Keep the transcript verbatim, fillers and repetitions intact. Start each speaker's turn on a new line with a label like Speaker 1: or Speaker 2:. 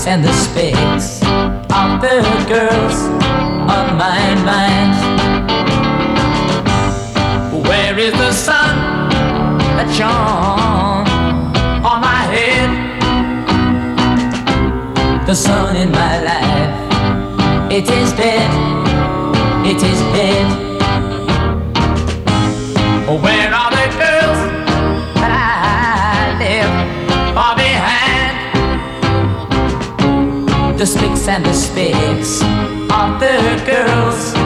Speaker 1: and the specs of the girls of my mind. Where is the sun that shone on my head? The sun in my life, it is dead, it is dead. Where are the girls that I left far behind? The specs and the specs of the girls